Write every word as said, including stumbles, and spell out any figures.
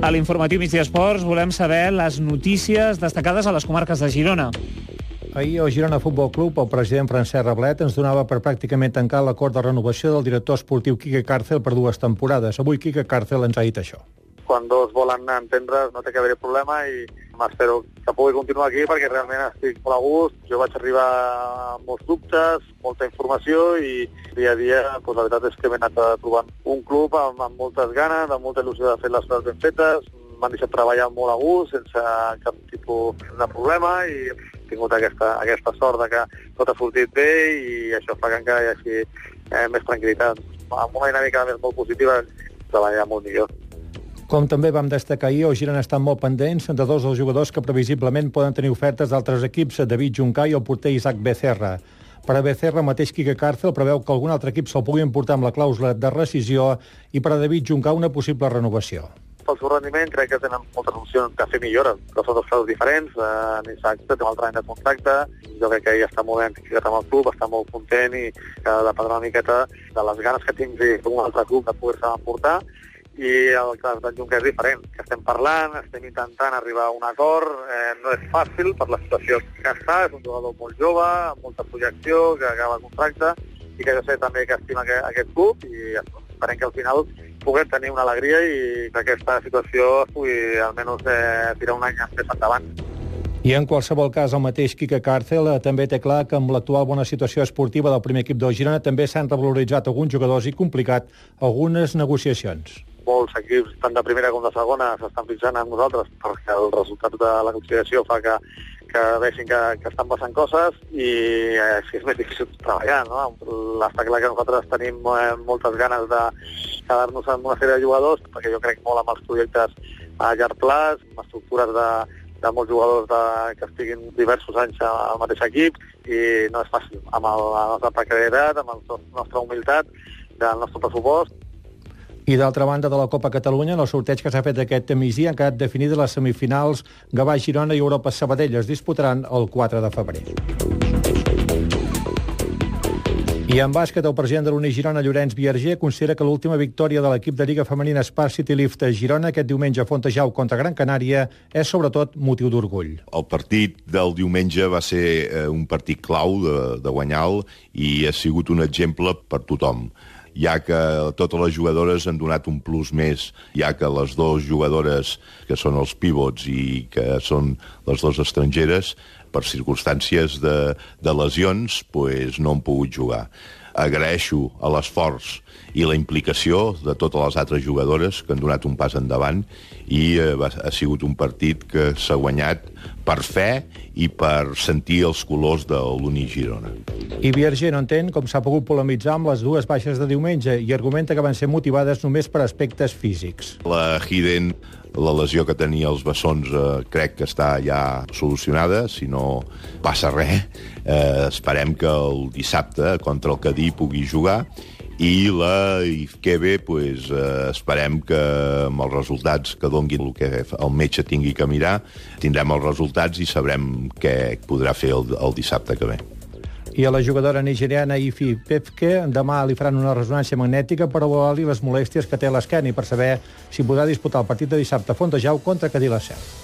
A l'informatiu Migdia Esports volem saber les notícies destacades a les comarques de Girona. Ahir al Girona Futbol Club el president Francesc Rablet ens donava per pràcticament tancar l'acord de renovació del director esportiu Quique Càrcel per dues temporades. Avui Quique Càrcel ens ha dit això. Quan dos volen entendre no té que haver-hi problema i m'espero que pugui continuar aquí perquè realment estic molt a gust. Jo vaig arribar amb molts dubtes, molta informació i dia a dia doncs, la veritat és que m'he anat trobant un club amb, amb moltes ganes, amb molta il·lusió de fer les coses ben fetes. M'han deixat treballar molt a gust, sense cap tipus de problema i he tingut aquesta, aquesta sort de que tot ha sortit bé i això fa que encara hi hagi eh, més tranquil·litat. Amb una dinàmica més molt positiva treballar molt millor. Com també vam destacar ahir, el Girona estan molt pendents de dos dels jugadors que previsiblement poden tenir ofertes d'altres equips, David Juncà i el porter Isaac Becerra. Per a Becerra, mateix Quique Càrcel preveu que algun altre equip se'l pugui emportar amb la clàusula de rescisió i per a David Juncà una possible renovació. Pel seu rendiment crec que tenen moltes opcions de fer millores, però són dos casos diferents. En Isaac té un altre any de contracte, jo crec que ell està molt ben ficat amb el club, està molt content i que dependrà una miqueta de les ganes que tingui d'un altre club de poder-se emportar. I el cas d'en Juncà és diferent, que estem parlant, estem intentant arribar a un acord, eh, no és fàcil per la situació que està, és un jugador molt jove, amb molta projecció, que acaba el contracte, i que jo sé també que estima aquest, aquest club, i esperem que al final puguem tenir una alegria i que aquesta situació es pugui almenys eh, tirar un any més endavant. I en qualsevol cas, el mateix Quique Càrcel també té clar que amb l'actual bona situació esportiva del primer equip del Girona també s'han revaloritzat alguns jugadors i complicat algunes negociacions. Molts equips, tant de primera com de segona, s'estan fixant en nosaltres perquè el resultat de la conciliació fa que, que vegin que, que estan passant coses i així és més difícil treballar, no? Està clar que nosaltres tenim eh, moltes ganes de quedar-nos amb una sèrie de jugadors perquè jo crec molt amb els projectes a llarg plaç, amb estructures de, de molts jugadors de, que estiguin diversos anys al mateix equip i no és fàcil, amb el, la nostra precarietat, amb la nostra humilitat del nostre pressupost. I d'altra banda de la Copa Catalunya, en el sorteig que s'ha fet aquest migdia han quedat definides les semifinals. Gavà Girona i Europa Sabadell es disputaran el quatre de febrer. I en bàsquet, el president de l'Uni Girona, Llorenç Viarger, considera que l'última victòria de l'equip de Lliga Femenina Spark City Lift a Girona aquest diumenge a Fontejau contra Gran Canària és sobretot motiu d'orgull. El partit del diumenge va ser eh, un partit clau de, de guanyar-lo i ha sigut un exemple per tothom, ja que totes les jugadores han donat un plus més, ja que les dues jugadores que són els pivots i que són les dues estrangeres, per circumstàncies de, de lesions, pues, no han pogut jugar. Agraeixo a l'esforç i la implicació de totes les altres jugadores que han donat un pas endavant i eh, va, ha sigut un partit que s'ha guanyat per fe i per sentir els colors de l'Uni Girona. I Viarger no entén com s'ha pogut polemitzar amb les dues baixes de diumenge i argumenta que van ser motivades només per aspectes físics. La Hiden, la lesió que tenia als bessons, eh, crec que està ja solucionada, si no passa res. Eh, esperem que el dissabte contra el Cadí pugui jugar i la Ifkebe, pues, eh, esperem que amb els resultats que donguin el que el metge tingui que mirar, tindrem els resultats i sabrem què podrà fer el, el dissabte que ve. I a la jugadora nigeriana Ifi Pefke demà li faran una ressonància magnètica per avaluar-li les molèsties que té a l'esquena i per saber si podrà disputar el partit de dissabte a Fontejau contra Cadí la Seu.